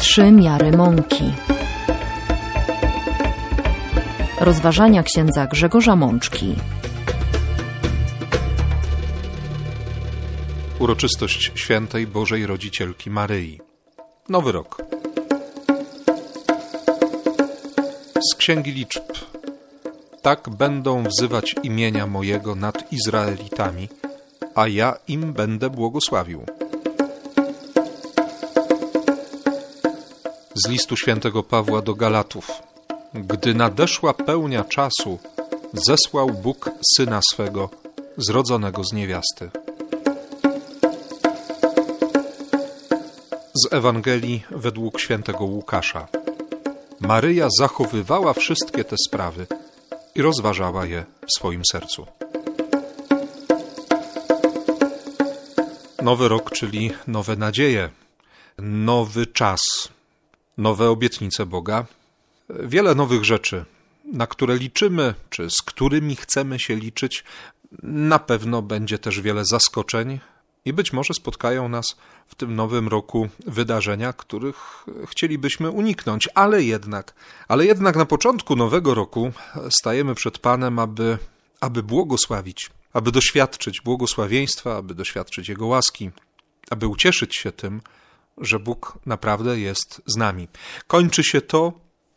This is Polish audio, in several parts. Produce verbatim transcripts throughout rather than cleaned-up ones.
Trzy miary mąki. Rozważania księdza Grzegorza Mączki. Uroczystość Świętej Bożej Rodzicielki Maryi. Nowy rok. Z Księgi Liczb. Tak będą wzywać imienia mojego nad Izraelitami, a ja im będę błogosławił. Z listu świętego Pawła do Galatów. Gdy nadeszła pełnia czasu, zesłał Bóg Syna swego, zrodzonego z niewiasty. Z Ewangelii według świętego Łukasza. Maryja zachowywała wszystkie te sprawy i rozważała je w swoim sercu. Nowy rok, czyli nowe nadzieje, nowy czas, nowe obietnice Boga, wiele nowych rzeczy, na które liczymy, czy z którymi chcemy się liczyć. Na pewno będzie też wiele zaskoczeń i być może spotkają nas w tym nowym roku wydarzenia, których chcielibyśmy uniknąć, ale jednak, ale jednak na początku nowego roku stajemy przed Panem, aby, aby błogosławić, aby doświadczyć błogosławieństwa, aby doświadczyć Jego łaski, aby ucieszyć się tym, że Bóg naprawdę jest z nami. Kończy się to,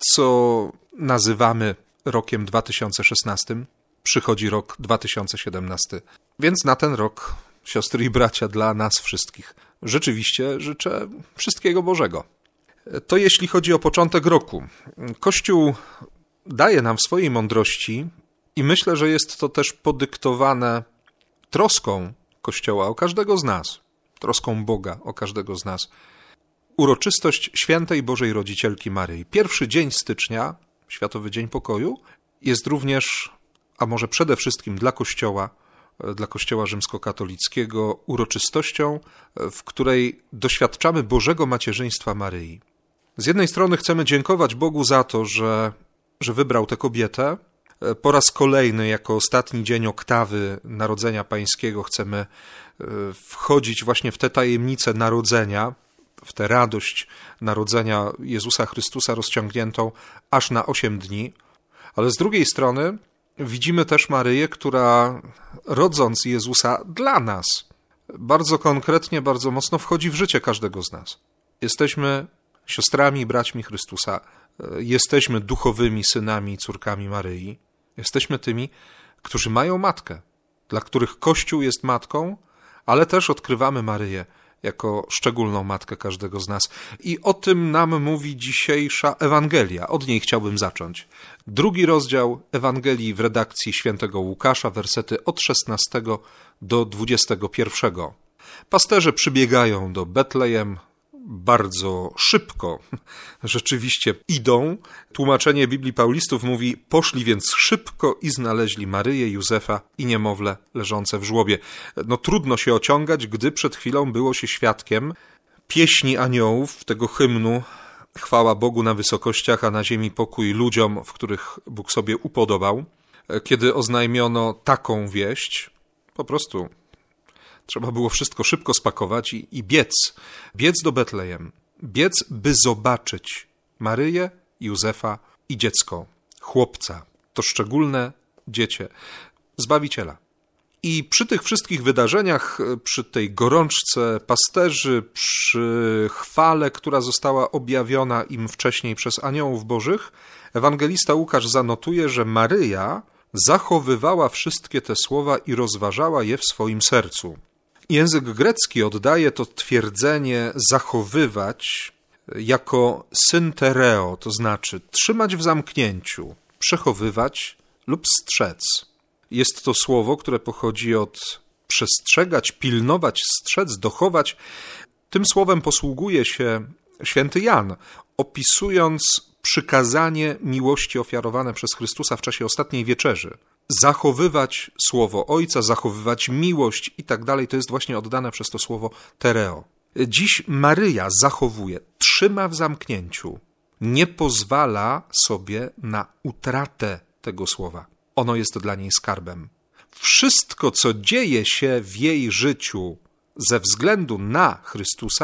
co nazywamy rokiem dwa tysiące szesnastym, przychodzi rok dwa tysiące siedemnasty, więc na ten rok, siostry i bracia, dla nas wszystkich rzeczywiście życzę wszystkiego Bożego. To jeśli chodzi o początek roku. Kościół daje nam w swojej mądrości i myślę, że jest to też podyktowane troską Kościoła o każdego z nas, troską Boga o każdego z nas. Uroczystość Świętej Bożej Rodzicielki Maryi. Pierwszy dzień stycznia, Światowy Dzień Pokoju, jest również, a może przede wszystkim dla Kościoła, dla Kościoła rzymskokatolickiego uroczystością, w której doświadczamy Bożego macierzyństwa Maryi. Z jednej strony chcemy dziękować Bogu za to, że, że wybrał tę kobietę. Po raz kolejny, jako ostatni dzień oktawy Narodzenia Pańskiego, chcemy wchodzić właśnie w tę tajemnicę narodzenia, w tę radość narodzenia Jezusa Chrystusa rozciągniętą aż na osiem dni. Ale z drugiej strony widzimy też Maryję, która rodząc Jezusa dla nas, bardzo konkretnie, bardzo mocno wchodzi w życie każdego z nas. Jesteśmy siostrami i braćmi Chrystusa, jesteśmy duchowymi synami i córkami Maryi, jesteśmy tymi, którzy mają matkę, dla których Kościół jest matką, ale też odkrywamy Maryję jako szczególną matkę każdego z nas. I o tym nam mówi dzisiejsza Ewangelia. Od niej chciałbym zacząć. Drugi rozdział Ewangelii w redakcji świętego Łukasza, wersety od szesnastego do dwudziestego pierwszego. Pasterze przybiegają do Betlejem, bardzo szybko rzeczywiście idą. Tłumaczenie Biblii Paulistów mówi: poszli więc szybko i znaleźli Maryję, Józefa i niemowlę leżące w żłobie. No trudno się ociągać, gdy przed chwilą było się świadkiem pieśni aniołów, tego hymnu chwała Bogu na wysokościach, a na ziemi pokój ludziom, w których Bóg sobie upodobał. Kiedy oznajmiono taką wieść, po prostu trzeba było wszystko szybko spakować i, i biec, biec do Betlejem, biec, by zobaczyć Maryję, Józefa i dziecko, chłopca, to szczególne dziecię, Zbawiciela. I przy tych wszystkich wydarzeniach, przy tej gorączce pasterzy, przy chwale, która została objawiona im wcześniej przez aniołów bożych, ewangelista Łukasz zanotuje, że Maryja zachowywała wszystkie te słowa i rozważała je w swoim sercu. Język grecki oddaje to twierdzenie zachowywać jako syntereo, to znaczy trzymać w zamknięciu, przechowywać lub strzec. Jest to słowo, które pochodzi od przestrzegać, pilnować, strzec, dochować. Tym słowem posługuje się święty Jan, opisując przykazanie miłości ofiarowane przez Chrystusa w czasie ostatniej wieczerzy. Zachowywać słowo Ojca, zachowywać miłość i tak dalej, to jest właśnie oddane przez to słowo tereo. Dziś Maryja zachowuje, trzyma w zamknięciu, nie pozwala sobie na utratę tego słowa. Ono jest dla niej skarbem. Wszystko, co dzieje się w jej życiu ze względu na Chrystusa,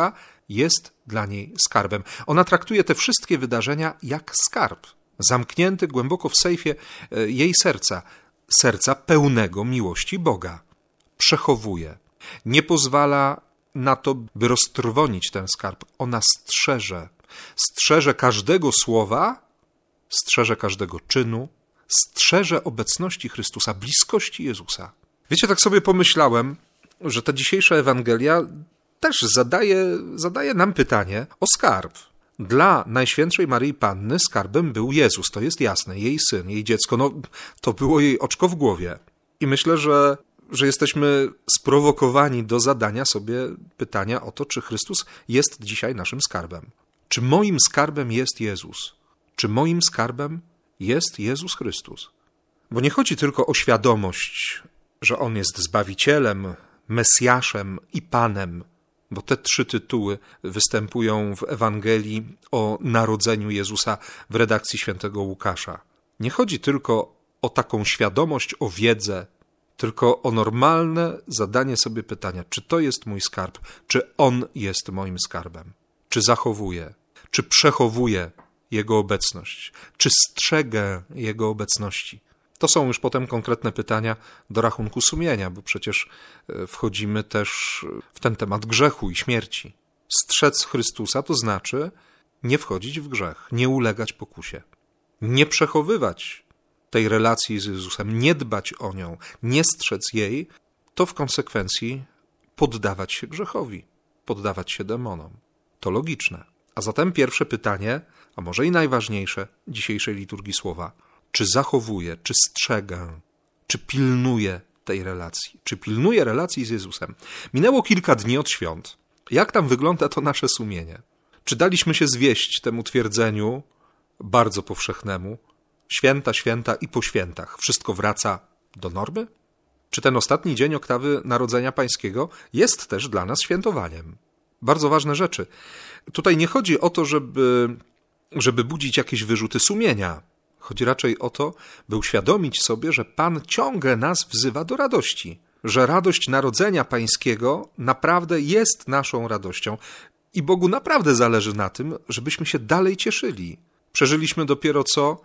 jest dla niej skarbem. Ona traktuje te wszystkie wydarzenia jak skarb, zamknięty głęboko w sejfie jej serca, serca pełnego miłości Boga. Przechowuje, nie pozwala na to, by roztrwonić ten skarb. Ona strzeże, strzeże każdego słowa, strzeże każdego czynu, strzeże obecności Chrystusa, bliskości Jezusa. Wiecie, tak sobie pomyślałem, że ta dzisiejsza Ewangelia też zadaje, zadaje nam pytanie o skarb. Dla Najświętszej Maryi Panny skarbem był Jezus, to jest jasne, jej syn, jej dziecko, no to było jej oczko w głowie. I myślę, że, że jesteśmy sprowokowani do zadania sobie pytania o to, czy Chrystus jest dzisiaj naszym skarbem. Czy moim skarbem jest Jezus? Czy moim skarbem jest Jezus Chrystus? Bo nie chodzi tylko o świadomość, że On jest Zbawicielem, Mesjaszem i Panem, bo te trzy tytuły występują w Ewangelii o narodzeniu Jezusa w redakcji świętego Łukasza. Nie chodzi tylko o taką świadomość, o wiedzę, tylko o normalne zadanie sobie pytania, czy to jest mój skarb, czy On jest moim skarbem, czy zachowuję, czy przechowuję Jego obecność, czy strzegę Jego obecności. To są już potem konkretne pytania do rachunku sumienia, bo przecież wchodzimy też w ten temat grzechu i śmierci. Strzec Chrystusa to znaczy nie wchodzić w grzech, nie ulegać pokusie, nie przechowywać tej relacji z Jezusem, nie dbać o nią, nie strzec jej, to w konsekwencji poddawać się grzechowi, poddawać się demonom. To logiczne. A zatem pierwsze pytanie, a może i najważniejsze dzisiejszej liturgii słowa, czy zachowuję, czy strzegę, czy pilnuję tej relacji, czy pilnuję relacji z Jezusem. Minęło kilka dni od świąt. Jak tam wygląda to nasze sumienie? Czy daliśmy się zwieść temu twierdzeniu bardzo powszechnemu? Święta, święta i po świętach. Wszystko wraca do normy? Czy ten ostatni dzień oktawy Narodzenia Pańskiego jest też dla nas świętowaniem? Bardzo ważne rzeczy. Tutaj nie chodzi o to, żeby, żeby budzić jakieś wyrzuty sumienia. Chodzi raczej o to, by uświadomić sobie, że Pan ciągle nas wzywa do radości, że radość Narodzenia Pańskiego naprawdę jest naszą radością i Bogu naprawdę zależy na tym, żebyśmy się dalej cieszyli. Przeżyliśmy dopiero co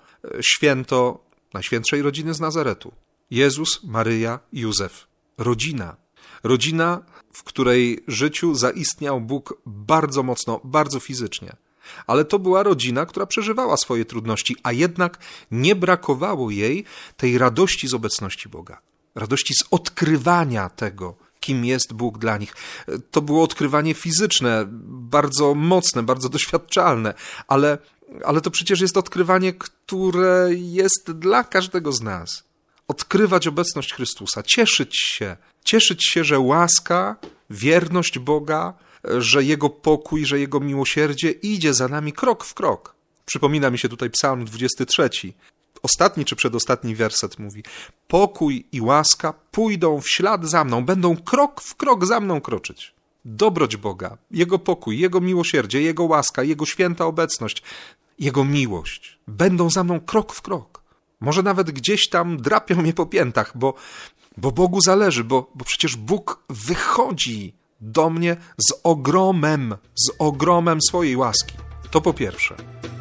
święto Najświętszej Rodziny z Nazaretu. Jezus, Maryja, Józef. Rodzina. Rodzina, w której życiu zaistniał Bóg bardzo mocno, bardzo fizycznie. Ale to była rodzina, która przeżywała swoje trudności, a jednak nie brakowało jej tej radości z obecności Boga. Radości z odkrywania tego, kim jest Bóg dla nich. To było odkrywanie fizyczne, bardzo mocne, bardzo doświadczalne, ale, ale to przecież jest odkrywanie, które jest dla każdego z nas. Odkrywać obecność Chrystusa, cieszyć się, cieszyć się, że łaska, wierność Boga, że Jego pokój, że Jego miłosierdzie idzie za nami krok w krok. Przypomina mi się tutaj Psalm dwudziesty trzeci. Ostatni czy przedostatni werset mówi: pokój i łaska pójdą w ślad za mną, będą krok w krok za mną kroczyć. Dobroć Boga, Jego pokój, Jego miłosierdzie, Jego łaska, Jego święta obecność, Jego miłość będą za mną krok w krok. Może nawet gdzieś tam drapią mnie po piętach, bo, bo Bogu zależy, bo, bo przecież Bóg wychodzi do mnie z ogromem, z ogromem swojej łaski. To po pierwsze.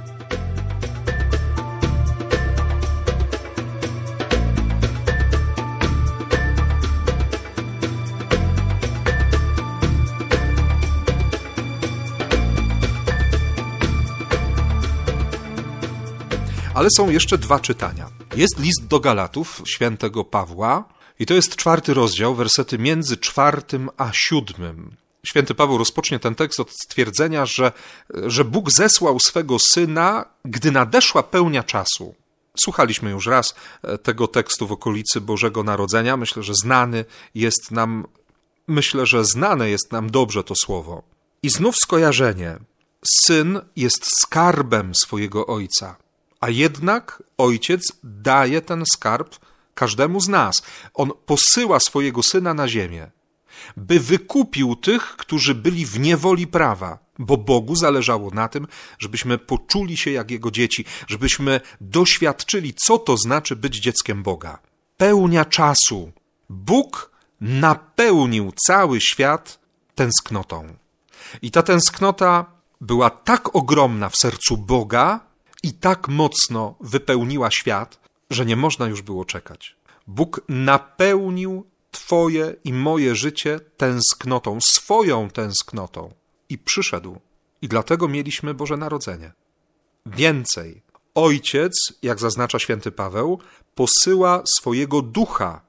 Ale są jeszcze dwa czytania. Jest list do Galatów świętego Pawła i to jest czwarty rozdział, wersety między czwartym a siódmym. Święty Paweł rozpocznie ten tekst od stwierdzenia, że, że Bóg zesłał swego Syna, gdy nadeszła pełnia czasu. Słuchaliśmy już raz tego tekstu w okolicy Bożego Narodzenia. Myślę, że znany jest nam, myślę, że znane jest nam dobrze to słowo. I znów skojarzenie. Syn jest skarbem swojego Ojca. A jednak Ojciec daje ten skarb każdemu z nas. On posyła swojego Syna na ziemię, by wykupił tych, którzy byli w niewoli prawa, bo Bogu zależało na tym, żebyśmy poczuli się jak Jego dzieci, żebyśmy doświadczyli, co to znaczy być dzieckiem Boga. Pełnia czasu. Bóg napełnił cały świat tęsknotą. I ta tęsknota była tak ogromna w sercu Boga i tak mocno wypełniła świat, że nie można już było czekać. Bóg napełnił twoje i moje życie tęsknotą, swoją tęsknotą i przyszedł. I dlatego mieliśmy Boże Narodzenie. Więcej, Ojciec, jak zaznacza święty Paweł, posyła swojego Ducha.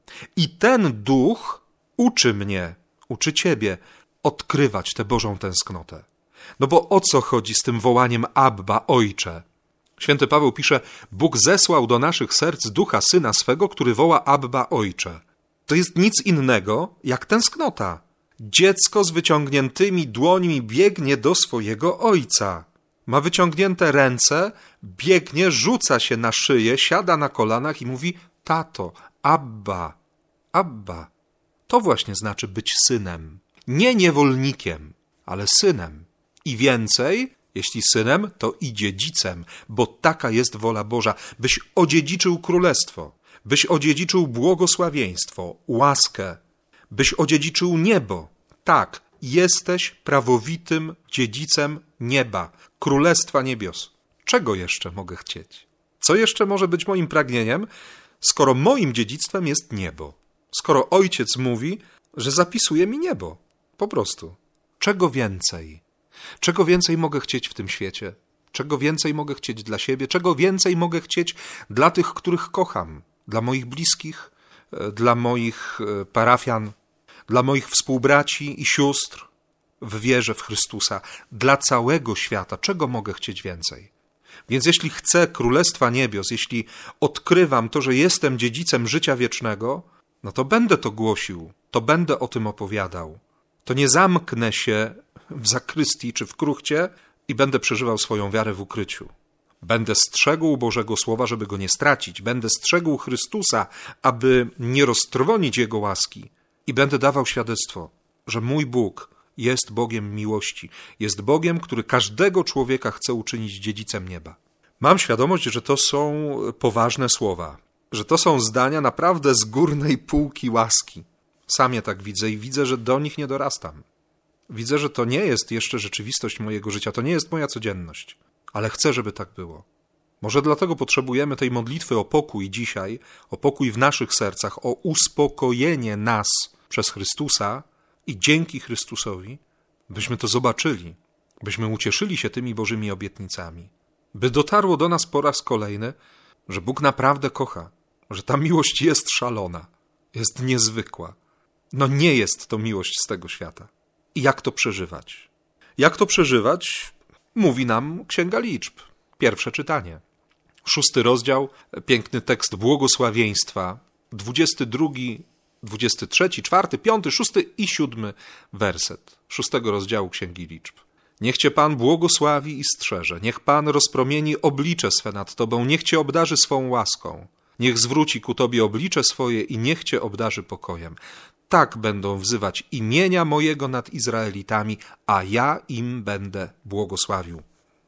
I ten Duch uczy mnie, uczy ciebie odkrywać tę Bożą tęsknotę. No bo o co chodzi z tym wołaniem Abba, Ojcze? Święty Paweł pisze, Bóg zesłał do naszych serc Ducha Syna swego, który woła Abba, Ojcze. To jest nic innego jak tęsknota. Dziecko z wyciągniętymi dłońmi biegnie do swojego ojca. Ma wyciągnięte ręce, biegnie, rzuca się na szyję, siada na kolanach i mówi, tato, Abba, Abba. To właśnie znaczy być synem. Nie niewolnikiem, ale synem. I więcej, jeśli synem, to i dziedzicem, bo taka jest wola Boża, byś odziedziczył królestwo, byś odziedziczył błogosławieństwo, łaskę, byś odziedziczył niebo. Tak, jesteś prawowitym dziedzicem nieba, królestwa niebios. Czego jeszcze mogę chcieć? Co jeszcze może być moim pragnieniem, skoro moim dziedzictwem jest niebo? Skoro Ojciec mówi, że zapisuje mi niebo. Po prostu. Czego więcej? Czego więcej mogę chcieć w tym świecie? Czego więcej mogę chcieć dla siebie? Czego więcej mogę chcieć dla tych, których kocham? Dla moich bliskich, dla moich parafian, dla moich współbraci i sióstr w wierze w Chrystusa, dla całego świata. Czego mogę chcieć więcej? Więc jeśli chcę Królestwa Niebios, jeśli odkrywam to, że jestem dziedzicem życia wiecznego, no to będę to głosił, to będę o tym opowiadał. To nie zamknę się w zakrystii czy w kruchcie i będę przeżywał swoją wiarę w ukryciu. Będę strzegł Bożego Słowa, żeby go nie stracić. Będę strzegł Chrystusa, aby nie roztrwonić Jego łaski. I będę dawał świadectwo, że mój Bóg jest Bogiem miłości. Jest Bogiem, który każdego człowieka chce uczynić dziedzicem nieba. Mam świadomość, że to są poważne słowa. Że to są zdania naprawdę z górnej półki łaski. Sam je tak widzę i widzę, że do nich nie dorastam. Widzę, że to nie jest jeszcze rzeczywistość mojego życia, to nie jest moja codzienność, ale chcę, żeby tak było. Może dlatego potrzebujemy tej modlitwy o pokój dzisiaj, o pokój w naszych sercach, o uspokojenie nas przez Chrystusa i dzięki Chrystusowi, byśmy to zobaczyli, byśmy ucieszyli się tymi Bożymi obietnicami, by dotarło do nas po raz kolejny, że Bóg naprawdę kocha, że ta miłość jest szalona, jest niezwykła. No nie jest to miłość z tego świata. I jak to przeżywać? Jak to przeżywać, mówi nam Księga Liczb. Pierwsze czytanie. Szósty rozdział, piękny tekst błogosławieństwa. Dwudziesty drugi, dwudziesty trzeci, czwarty, piąty, szósty i siódmy werset szóstego rozdziału Księgi Liczb. Niech Cię Pan błogosławi i strzeże. Niech Pan rozpromieni oblicze swe nad Tobą. Niech Cię obdarzy swą łaską. Niech zwróci ku Tobie oblicze swoje i niech Cię obdarzy pokojem. Tak będą wzywać imienia mojego nad Izraelitami, a ja im będę błogosławił.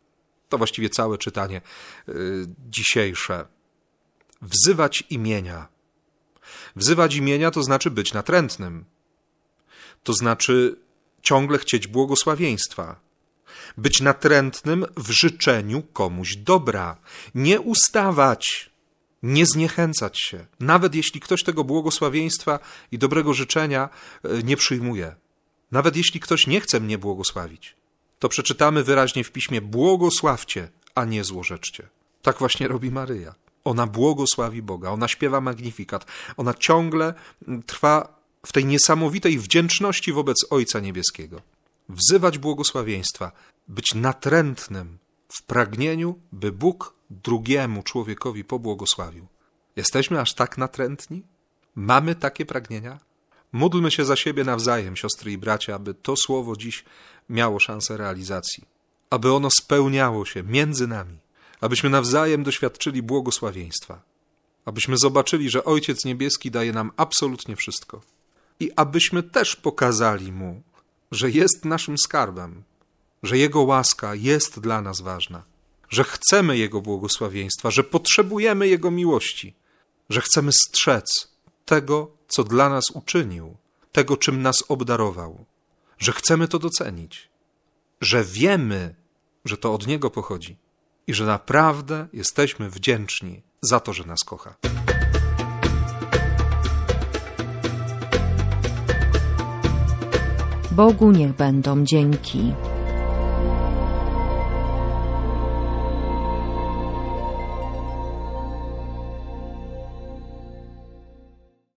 To właściwie całe czytanie yy, dzisiejsze. Wzywać imienia. Wzywać imienia to znaczy być natrętnym. To znaczy ciągle chcieć błogosławieństwa. Być natrętnym w życzeniu komuś dobra. Nie ustawać. Nie zniechęcać się, nawet jeśli ktoś tego błogosławieństwa i dobrego życzenia nie przyjmuje. Nawet jeśli ktoś nie chce mnie błogosławić, to przeczytamy wyraźnie w Piśmie: błogosławcie, a nie złorzeczcie. Tak właśnie robi Maryja. Ona błogosławi Boga, ona śpiewa magnifikat, ona ciągle trwa w tej niesamowitej wdzięczności wobec Ojca Niebieskiego. Wzywać błogosławieństwa, być natrętnym w pragnieniu, by Bóg drugiemu człowiekowi pobłogosławił. Jesteśmy aż tak natrętni? Mamy takie pragnienia? Módlmy się za siebie nawzajem, siostry i bracia, aby to słowo dziś miało szansę realizacji. Aby ono spełniało się między nami. Abyśmy nawzajem doświadczyli błogosławieństwa. Abyśmy zobaczyli, że Ojciec Niebieski daje nam absolutnie wszystko. I abyśmy też pokazali Mu, że jest naszym skarbem, że Jego łaska jest dla nas ważna, że chcemy Jego błogosławieństwa, że potrzebujemy Jego miłości, że chcemy strzec tego, co dla nas uczynił, tego, czym nas obdarował. że chcemy to docenić, że wiemy, że to od Niego pochodzi i że naprawdę jesteśmy wdzięczni za to, że nas kocha. Bogu niech będą dzięki.